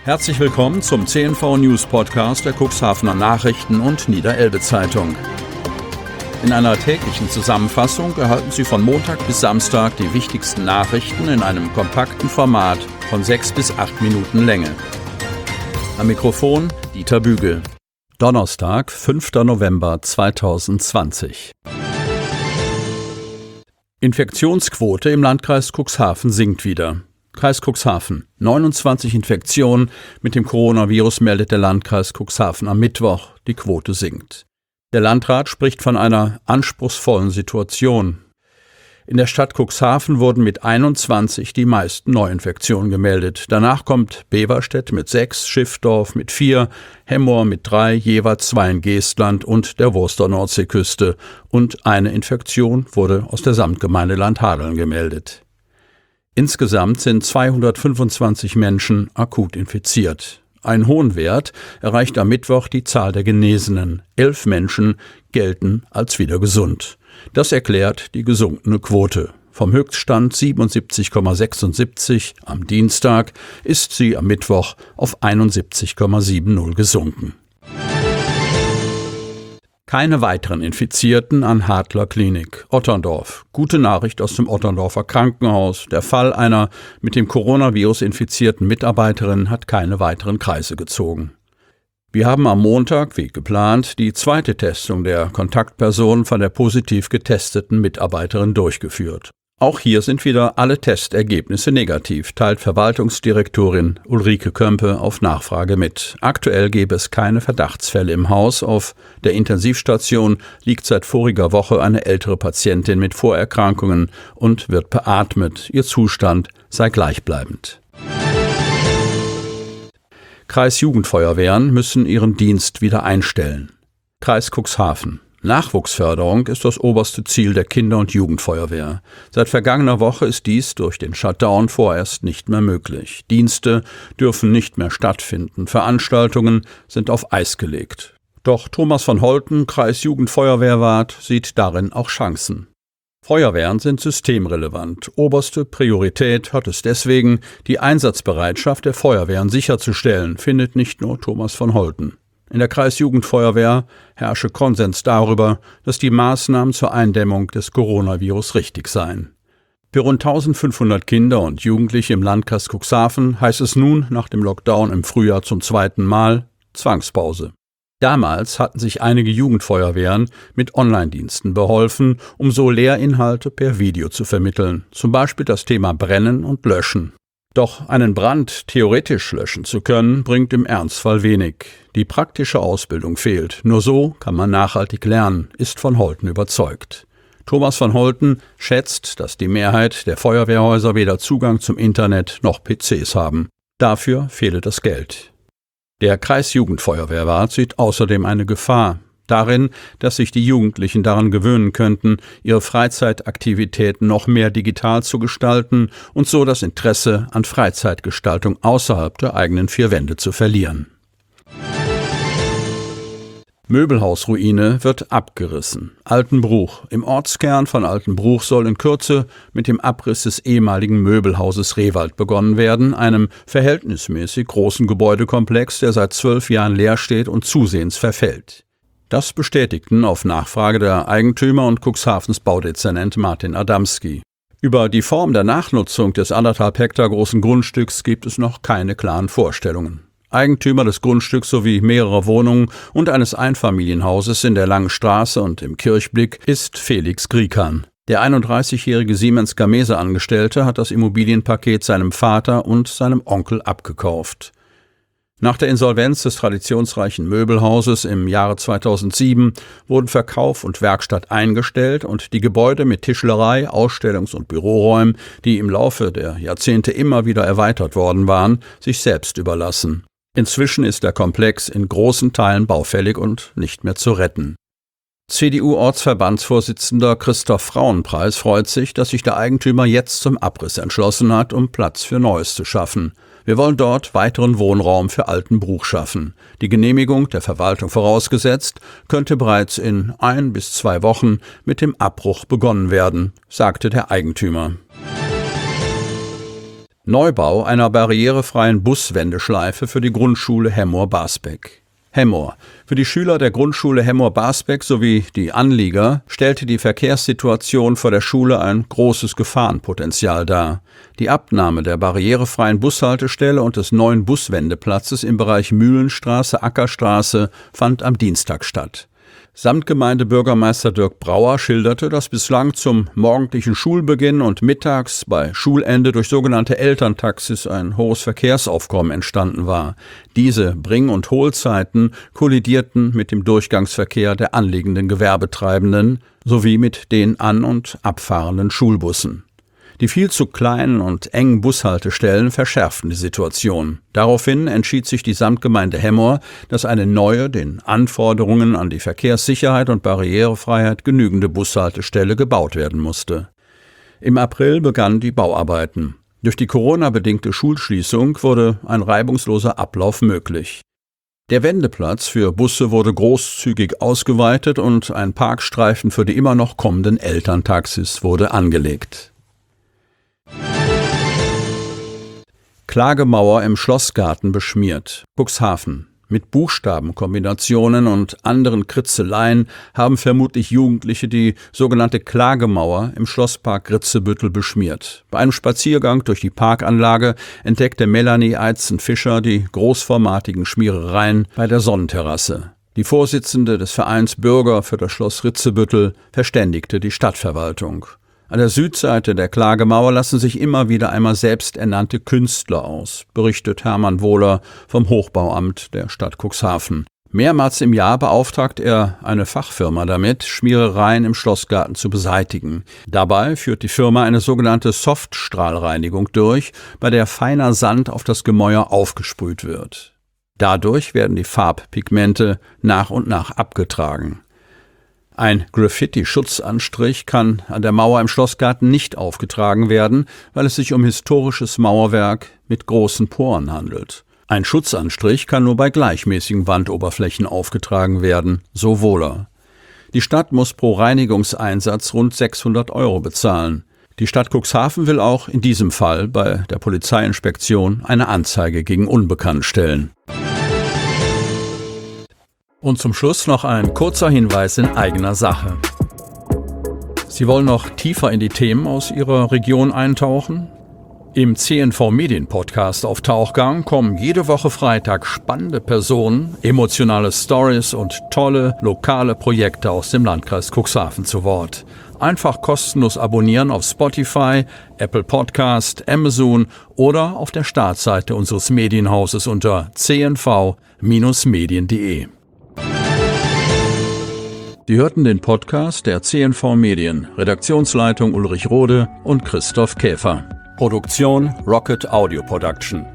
Herzlich willkommen zum CNV News Podcast der Cuxhavener Nachrichten und Niederelbe Zeitung. In einer täglichen Zusammenfassung erhalten Sie von Montag bis Samstag die wichtigsten Nachrichten in einem kompakten Format von 6 bis 8 Minuten Länge. Am Mikrofon Dieter Bügel. Donnerstag, 5. November 2020. Infektionsquote im Landkreis Cuxhaven sinkt wieder. Kreis Cuxhaven. 29 Infektionen mit dem Coronavirus meldet der Landkreis Cuxhaven am Mittwoch. Die Quote sinkt. Der Landrat spricht von einer anspruchsvollen Situation. In der Stadt Cuxhaven wurden mit 21 die meisten Neuinfektionen gemeldet. Danach kommt Beverstedt mit 6, Schiffdorf mit 4, Hemmoor mit 3, jeweils 2 in Geestland und der Wurster Nordseeküste. Und eine Infektion wurde aus der Samtgemeinde Landhadeln gemeldet. Insgesamt sind 225 Menschen akut infiziert. Einen hohen Wert erreicht am Mittwoch die Zahl der Genesenen. 11 Menschen gelten als wieder gesund. Das erklärt die gesunkene Quote. Vom Höchststand 77,76 am Dienstag ist sie am Mittwoch auf 71,70 gesunken. Keine weiteren Infizierten an Hadler Klinik, Otterndorf. Gute Nachricht aus dem Otterndorfer Krankenhaus. Der Fall einer mit dem Coronavirus infizierten Mitarbeiterin hat keine weiteren Kreise gezogen. Wir haben am Montag, wie geplant, die zweite Testung der Kontaktpersonen von der positiv getesteten Mitarbeiterin durchgeführt. Auch hier sind wieder alle Testergebnisse negativ, teilt Verwaltungsdirektorin Ulrike Kömpe auf Nachfrage mit. Aktuell gäbe es keine Verdachtsfälle im Haus. Auf der Intensivstation liegt seit voriger Woche eine ältere Patientin mit Vorerkrankungen und wird beatmet. Ihr Zustand sei gleichbleibend. Kreisjugendfeuerwehren müssen ihren Dienst wieder einstellen. Kreis Cuxhaven. Nachwuchsförderung ist das oberste Ziel der Kinder- und Jugendfeuerwehr. Seit vergangener Woche ist dies durch den Shutdown vorerst nicht mehr möglich. Dienste dürfen nicht mehr stattfinden. Veranstaltungen sind auf Eis gelegt. Doch Thomas von Holten, Kreisjugendfeuerwehrwart, sieht darin auch Chancen. Feuerwehren sind systemrelevant. Oberste Priorität hat es deswegen, die Einsatzbereitschaft der Feuerwehren sicherzustellen, findet nicht nur Thomas von Holten. In der Kreisjugendfeuerwehr herrsche Konsens darüber, dass die Maßnahmen zur Eindämmung des Coronavirus richtig seien. Für rund 1500 Kinder und Jugendliche im Landkreis Cuxhaven heißt es nun nach dem Lockdown im Frühjahr zum zweiten Mal Zwangspause. Damals hatten sich einige Jugendfeuerwehren mit Online-Diensten beholfen, um so Lehrinhalte per Video zu vermitteln, zum Beispiel das Thema Brennen und Löschen. Doch einen Brand theoretisch löschen zu können, bringt im Ernstfall wenig. Die praktische Ausbildung fehlt. Nur so kann man nachhaltig lernen, ist von Holten überzeugt. Thomas von Holten schätzt, dass die Mehrheit der Feuerwehrhäuser weder Zugang zum Internet noch PCs haben. Dafür fehle das Geld. Der Kreisjugendfeuerwehrwart sieht außerdem eine Gefahr darin, dass sich die Jugendlichen daran gewöhnen könnten, ihre Freizeitaktivitäten noch mehr digital zu gestalten und so das Interesse an Freizeitgestaltung außerhalb der eigenen 4 Wände zu verlieren. Möbelhausruine wird abgerissen. Altenbruch. Im Ortskern von Altenbruch soll in Kürze mit dem Abriss des ehemaligen Möbelhauses Rehwald begonnen werden, einem verhältnismäßig großen Gebäudekomplex, der seit 12 Jahren leer steht und zusehends verfällt. Das bestätigten auf Nachfrage der Eigentümer und Cuxhavens Baudezernent Martin Adamski. Über die Form der Nachnutzung des 1,5 Hektar großen Grundstücks gibt es noch keine klaren Vorstellungen. Eigentümer des Grundstücks sowie mehrerer Wohnungen und eines Einfamilienhauses in der Langen Straße und im Kirchblick ist Felix Griekan. Der 31-jährige Siemens-Gamesa-Angestellte hat das Immobilienpaket seinem Vater und seinem Onkel abgekauft. Nach der Insolvenz des traditionsreichen Möbelhauses im Jahre 2007 wurden Verkauf und Werkstatt eingestellt und die Gebäude mit Tischlerei, Ausstellungs- und Büroräumen, die im Laufe der Jahrzehnte immer wieder erweitert worden waren, sich selbst überlassen. Inzwischen ist der Komplex in großen Teilen baufällig und nicht mehr zu retten. CDU-Ortsverbandsvorsitzender Christoph Frauenpreis freut sich, dass sich der Eigentümer jetzt zum Abriss entschlossen hat, um Platz für Neues zu schaffen. Wir wollen dort weiteren Wohnraum für Altenbruch schaffen. Die Genehmigung der Verwaltung vorausgesetzt, könnte bereits in 1 bis 2 Wochen mit dem Abbruch begonnen werden, sagte der Eigentümer. Neubau einer barrierefreien Buswendeschleife für die Grundschule Hemmoor-Basbeck. Hemmoor. Für die Schüler der Grundschule Hemmoor-Basbeck sowie die Anlieger stellte die Verkehrssituation vor der Schule ein großes Gefahrenpotenzial dar. Die Abnahme der barrierefreien Bushaltestelle und des neuen Buswendeplatzes im Bereich Mühlenstraße-Ackerstraße fand am Dienstag statt. Samtgemeindebürgermeister Dirk Brauer schilderte, dass bislang zum morgendlichen Schulbeginn und mittags bei Schulende durch sogenannte Elterntaxis ein hohes Verkehrsaufkommen entstanden war. Diese Bring- und Hohlzeiten kollidierten mit dem Durchgangsverkehr der anliegenden Gewerbetreibenden sowie mit den an- und abfahrenden Schulbussen. Die viel zu kleinen und engen Bushaltestellen verschärften die Situation. Daraufhin entschied sich die Samtgemeinde Hemmoor, dass eine neue, den Anforderungen an die Verkehrssicherheit und Barrierefreiheit genügende Bushaltestelle gebaut werden musste. Im April begannen die Bauarbeiten. Durch die Corona-bedingte Schulschließung wurde ein reibungsloser Ablauf möglich. Der Wendeplatz für Busse wurde großzügig ausgeweitet und ein Parkstreifen für die immer noch kommenden Elterntaxis wurde angelegt. Klagemauer im Schlossgarten beschmiert. Cuxhaven. Mit Buchstabenkombinationen und anderen Kritzeleien haben vermutlich Jugendliche die sogenannte Klagemauer im Schlosspark Ritzebüttel beschmiert. Bei einem Spaziergang durch die Parkanlage entdeckte Melanie Eitzen-Fischer die großformatigen Schmierereien bei der Sonnenterrasse. Die Vorsitzende des Vereins Bürger für das Schloss Ritzebüttel verständigte die Stadtverwaltung. An der Südseite der Klagemauer lassen sich immer wieder einmal selbsternannte Künstler aus, berichtet Hermann Wohler vom Hochbauamt der Stadt Cuxhaven. Mehrmals im Jahr beauftragt er eine Fachfirma damit, Schmierereien im Schlossgarten zu beseitigen. Dabei führt die Firma eine sogenannte Softstrahlreinigung durch, bei der feiner Sand auf das Gemäuer aufgesprüht wird. Dadurch werden die Farbpigmente nach und nach abgetragen. Ein Graffiti-Schutzanstrich kann an der Mauer im Schlossgarten nicht aufgetragen werden, weil es sich um historisches Mauerwerk mit großen Poren handelt. Ein Schutzanstrich kann nur bei gleichmäßigen Wandoberflächen aufgetragen werden, so Wohler. Die Stadt muss pro Reinigungseinsatz rund 600 € bezahlen. Die Stadt Cuxhaven will auch in diesem Fall bei der Polizeiinspektion eine Anzeige gegen Unbekannt stellen. Und zum Schluss noch ein kurzer Hinweis in eigener Sache. Sie wollen noch tiefer in die Themen aus Ihrer Region eintauchen? Im CNV Medien Podcast auf Tauchgang kommen jede Woche Freitag spannende Personen, emotionale Stories und tolle lokale Projekte aus dem Landkreis Cuxhaven zu Wort. Einfach kostenlos abonnieren auf Spotify, Apple Podcast, Amazon oder auf der Startseite unseres Medienhauses unter cnv-medien.de. Sie hörten den Podcast der CNV Medien, Redaktionsleitung Ulrich Rode und Christoph Käfer. Produktion Rocket Audio Production.